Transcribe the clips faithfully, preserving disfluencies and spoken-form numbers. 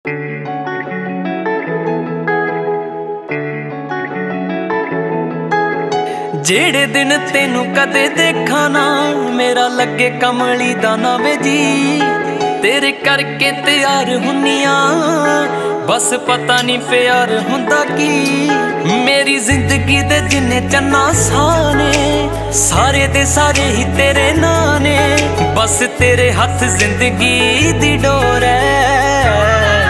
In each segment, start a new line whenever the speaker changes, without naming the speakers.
जेड़े दिन तेनू कदे देखा ना मेरा लगे कमली दा ना वे जी। तेरे करके तैयार हुन्निया बस पता नहीं प्यार हुंदा की। मेरी जिंदगी दे जिन्ने चन्ना साने सारे दे सारे ही तेरे नाने। बस तेरे हथ जिंदगी दी डोर है।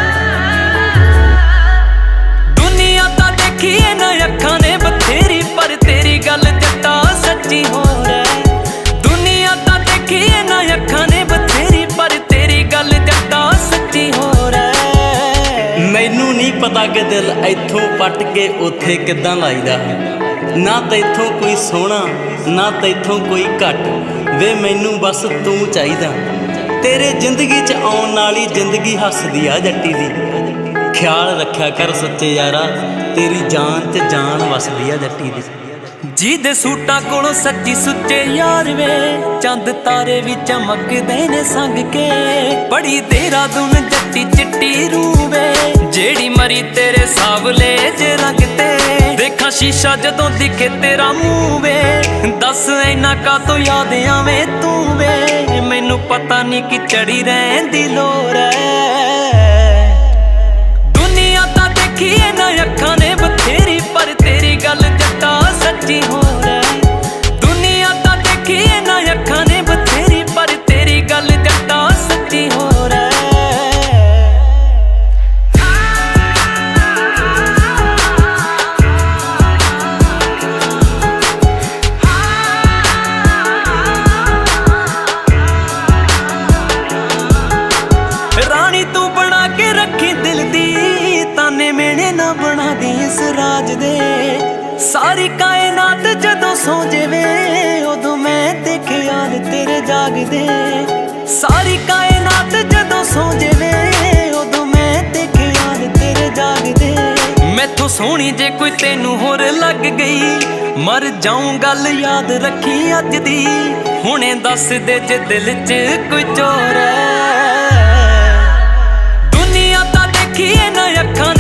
दुनिया ता देखी ना अखां ने बथेरी पर तेरी गल जट्टा सच्ची हो रहा। दुनिया ता देखी ना अखां ने बथेरी पर तेरी गल जट्टा सच्ची हो रहा।
मैनू नहीं पता कि दिल इथों पट के उथे किदां लाईदा। ना तो इथों कोई सोहना ना तो इथों कोई घट वे मैनू बस तू चाहिदा। तेरे जिंदगी च आउण नाली जिंदगी हसदी आ जट्टी दी। ख्याल रखा कर सच्चे यारा तेरी जान च जान वसदी आ जट्टी दी।
जी दे सूटां कोलों सच्ची सुच्चे यार वे चंद तारे भी चमकदे ने संग के। बड़ी देहरादून जट्टी चिट्टी रूह वे जेड़ी मरी तेरे सावले जे रंग ते। देखा शीशा जदों दिखे तेरा मुंह वे दस इन्ना का तो याद आवे तू वे। मैनू पता नहीं कि चढ़ी रहिंदी लोर है। दुनिया ता देखी ना अखां ने बथेरी पर तेरी गल जट्टा सच्ची हो रहा। दुनिया ता देखी ना अखां ने बथेरी पर तेरी गल जट्टा सच्ची हो रहा। रानी तू बना के रखी दिल दी ताने मेने ना बना दी इस राज दे। सारी कायनात जदों सो जावे उदों मैं देखे यार तेरे जागदे। सारी कायनात जदों सो जावे उदों मैं देखे यार तेरे जागदे। मैथों सोहनी जे कोई तेनू होर लग गई मर जाऊं गल याद रखी अज दी। हुणे दस दे जे दिल च कोई चोर है। दुनिया ता देखी ना अखां